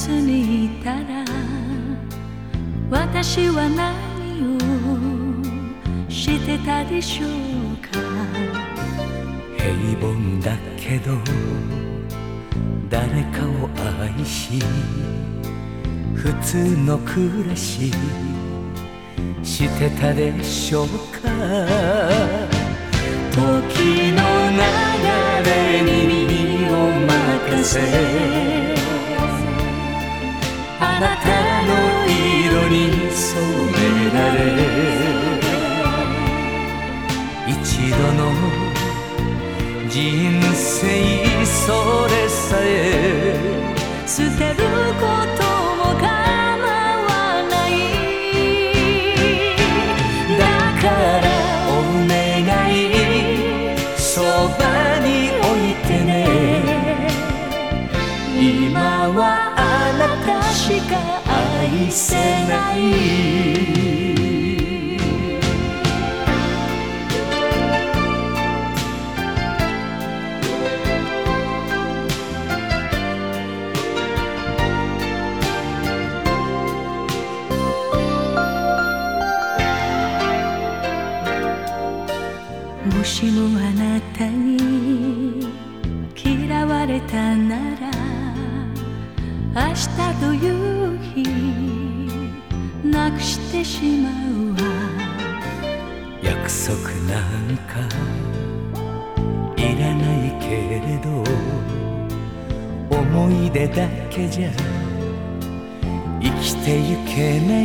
つにいたら私は何をしてたでしょうか。 平凡だけど誰かを愛し普通の暮らししてたでしょうか。 時の流れに身を任せあなたの色に染められ一度の人生それさえ捨てることも構わない。だからお願いそばに置いてね。今はあなたしか愛せない。もしもあなたに嫌われたなら明日という日なくしてしまうわ。 約束なんかいらないけれど思い出だけじゃ生きてゆけない。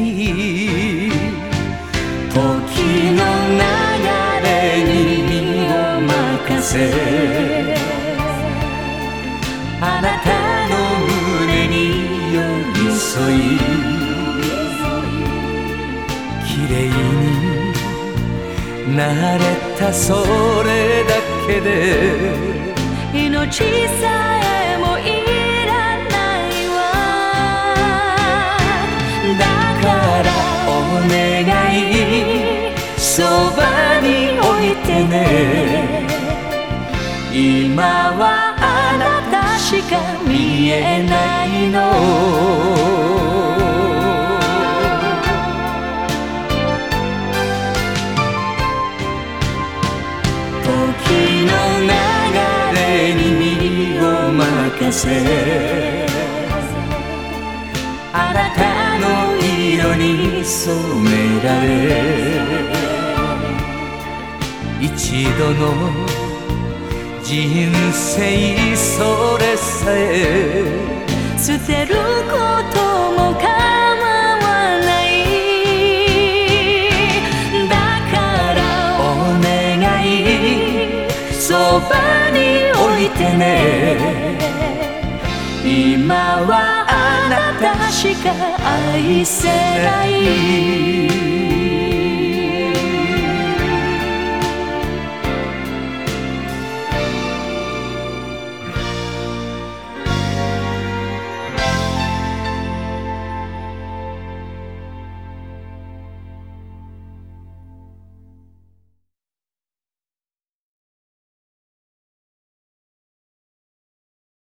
時の流れに身を任せあなたの胸に寄り添い綺麗になれたそれだけで命さえもいらないわ。だからお願いそばに置いてね。今はあなたしか見えないの。時の流れに身を任せあなたの色に染められ一度の人生それさえ捨てることも構わない。だからお願いそばに置いてね。今はあなたしか愛せない。